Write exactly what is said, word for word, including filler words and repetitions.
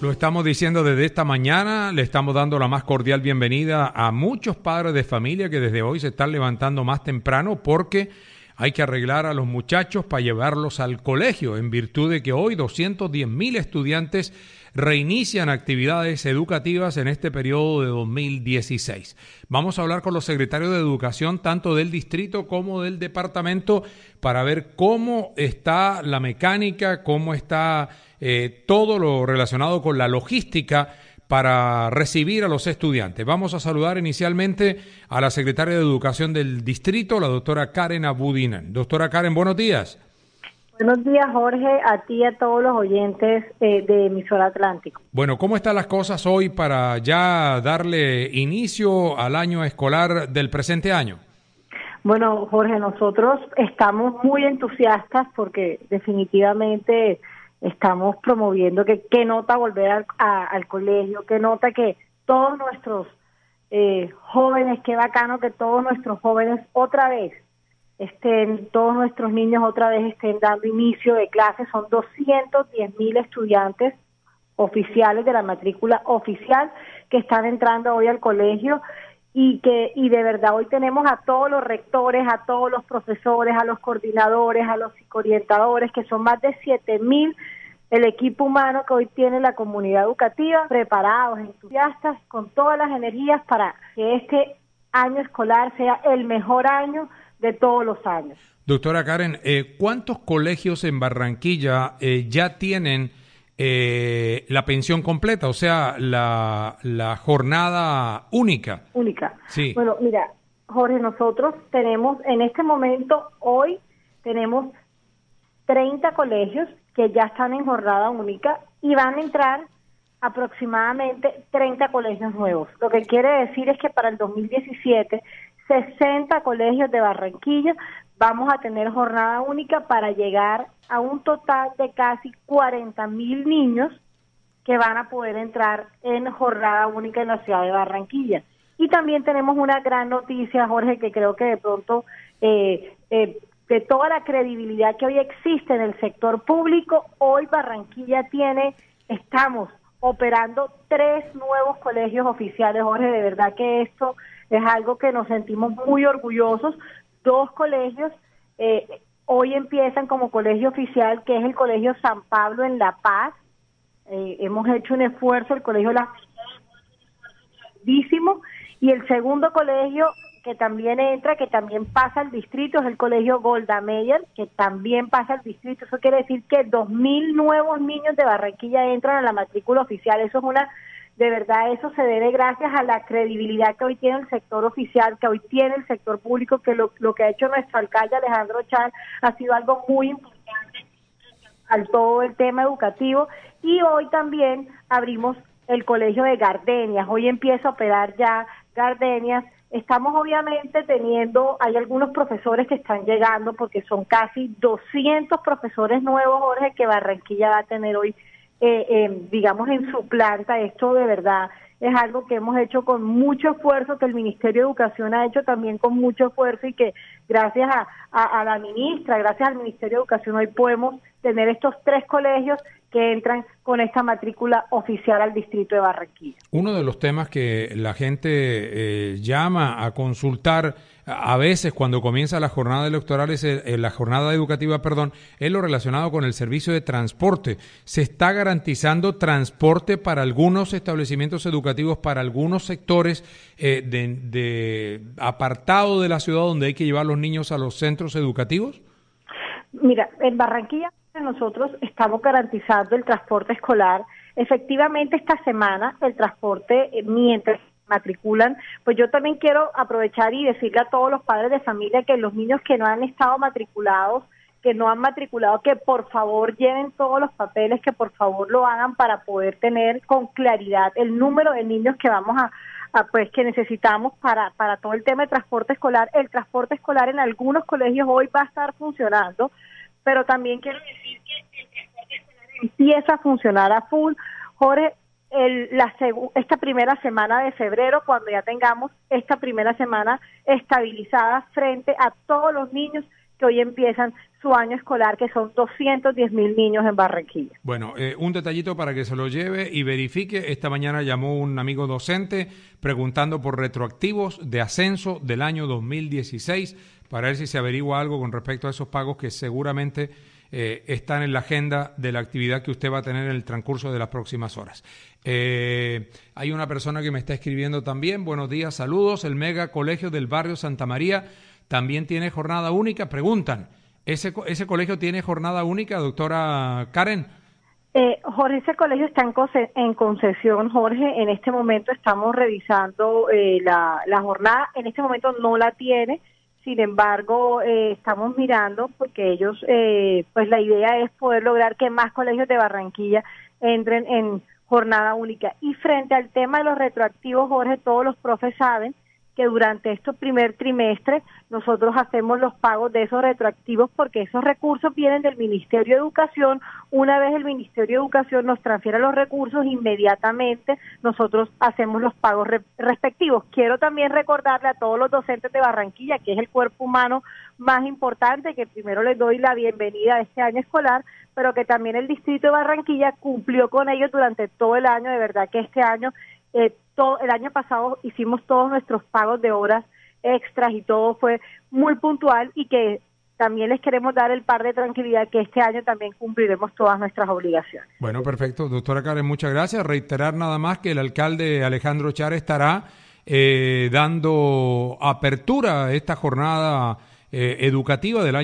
Lo estamos diciendo desde esta mañana, le estamos dando la más cordial bienvenida a muchos padres de familia que desde hoy se están levantando más temprano porque hay que arreglar a los muchachos para llevarlos al colegio, en virtud de que hoy doscientos diez mil estudiantes reinician actividades educativas en este periodo de dos mil dieciséis. Vamos a hablar con los secretarios de Educación, tanto del distrito como del departamento, para ver cómo está la mecánica, cómo está eh, todo lo relacionado con la logística para recibir a los estudiantes. Vamos a saludar inicialmente a la secretaria de Educación del distrito, la doctora Karen Abudinen. Doctora Karen, buenos días. Buenos días, Jorge, a ti y a todos los oyentes eh, de Emisora Atlántico. Bueno, ¿cómo están las cosas hoy para ya darle inicio al año escolar del presente año? Bueno, Jorge, nosotros estamos muy entusiastas porque definitivamente estamos promoviendo que qué nota volver al, a, al colegio, qué nota que todos nuestros eh, jóvenes, qué bacano que todos nuestros jóvenes otra vez estén, todos nuestros niños otra vez estén dando inicio de clases. Son doscientos diez mil estudiantes oficiales de la matrícula oficial que están entrando hoy al colegio y que y de verdad hoy tenemos a todos los rectores, a todos los profesores, a los coordinadores, a los psicoorientadores, que son más de siete mil, el equipo humano que hoy tiene la comunidad educativa, preparados, entusiastas, con todas las energías para que este año escolar sea el mejor año de todos los años. Doctora Karen, eh, ¿cuántos colegios en Barranquilla eh, ya tienen eh, la pensión completa, o sea, la, la jornada única? Única. Sí. Bueno, mira, Jorge, nosotros tenemos en este momento, hoy tenemos treinta colegios que ya están en jornada única y van a entrar aproximadamente treinta colegios nuevos. Lo que quiere decir es que para el dos mil diecisiete, sesenta colegios de Barranquilla vamos a tener jornada única para llegar a un total de casi cuarenta mil niños que van a poder entrar en jornada única en la ciudad de Barranquilla. Y también tenemos una gran noticia, Jorge, que creo que de pronto eh, eh, de toda la credibilidad que hoy existe en el sector público, hoy Barranquilla tiene, estamos operando tres nuevos colegios oficiales. Jorge, de verdad que esto es algo que nos sentimos muy orgullosos. Dos colegios eh, hoy empiezan como colegio oficial, que es el Colegio San Pablo en La Paz. Eh, hemos hecho un esfuerzo, el Colegio La grandísimo, y el segundo colegio que también entra, que también pasa al distrito, es el Colegio Golda Meir, que también pasa al distrito. Eso quiere decir que dos mil nuevos niños de Barranquilla entran a la matrícula oficial. Eso es una, de verdad, eso se debe gracias a la credibilidad que hoy tiene el sector oficial, que hoy tiene el sector público, que lo, lo que ha hecho nuestro alcalde Alejandro Char ha sido algo muy importante al todo el tema educativo. Y hoy también abrimos el Colegio de Gardenias. Hoy empieza a operar ya Gardenias. Estamos obviamente teniendo, hay algunos profesores que están llegando porque son casi doscientos profesores nuevos, Jorge, que Barranquilla va a tener hoy, eh, eh, digamos, en su planta. Esto de verdad es algo que hemos hecho con mucho esfuerzo, que el Ministerio de Educación ha hecho también con mucho esfuerzo y que gracias a, a, a la ministra, gracias al Ministerio de Educación hoy podemos tener estos tres colegios que entran con esta matrícula oficial al distrito de Barranquilla. Uno de los temas que la gente eh, llama a consultar a veces cuando comienza la jornada electoral, es eh, la jornada educativa, perdón, es lo relacionado con el servicio de transporte. ¿Se está garantizando transporte para algunos establecimientos educativos, para algunos sectores eh, de, de apartado de la ciudad donde hay que llevar a los niños a los centros educativos? Mira, en Barranquilla nosotros estamos garantizando el transporte escolar. Efectivamente, esta semana el transporte, eh, mientras matriculan, pues yo también quiero aprovechar y decirle a todos los padres de familia que los niños que no han estado matriculados, que no han matriculado, que por favor lleven todos los papeles, que por favor lo hagan para poder tener con claridad el número de niños que vamos a, a pues que necesitamos para, para todo el tema de transporte escolar. El transporte escolar en algunos colegios hoy va a estar funcionando, pero también quiero decir que el transporte escolar empieza a funcionar a full. Jorge, el, la esta primera semana de febrero, cuando ya tengamos esta primera semana estabilizada frente a todos los niños que hoy empiezan su año escolar, que son doscientos diez mil niños en Barranquilla. Bueno, eh, un detallito para que se lo lleve y verifique. Esta mañana llamó un amigo docente preguntando por retroactivos de ascenso del año dos mil dieciséis para ver si se averigua algo con respecto a esos pagos que seguramente eh, están en la agenda de la actividad que usted va a tener en el transcurso de las próximas horas. Eh, hay una persona que me está escribiendo también. Buenos días, saludos. El Mega Colegio del Barrio Santa María también tiene jornada única. Preguntan, ¿ese, ese colegio tiene jornada única, doctora Karen? Eh, Jorge, ese colegio está en, conce en concesión, Jorge. En este momento estamos revisando eh, la, la jornada. En este momento no la tiene. Sin embargo, eh, estamos mirando porque ellos, eh, pues la idea es poder lograr que más colegios de Barranquilla entren en jornada única. Y frente al tema de los retroactivos, Jorge, todos los profes saben que durante este primer trimestre nosotros hacemos los pagos de esos retroactivos porque esos recursos vienen del Ministerio de Educación. Una vez el Ministerio de Educación nos transfiere los recursos, inmediatamente nosotros hacemos los pagos re respectivos. Quiero también recordarle a todos los docentes de Barranquilla, que es el cuerpo humano más importante, que primero les doy la bienvenida a este año escolar, pero que también el Distrito de Barranquilla cumplió con ellos durante todo el año. De verdad que este año Eh, todo, el año pasado hicimos todos nuestros pagos de horas extras y todo fue muy puntual, y que también les queremos dar el par de tranquilidad que este año también cumpliremos todas nuestras obligaciones. Bueno, perfecto. Doctora Karen, muchas gracias. Reiterar nada más que el alcalde Alejandro Char estará eh, dando apertura a esta jornada eh, educativa del año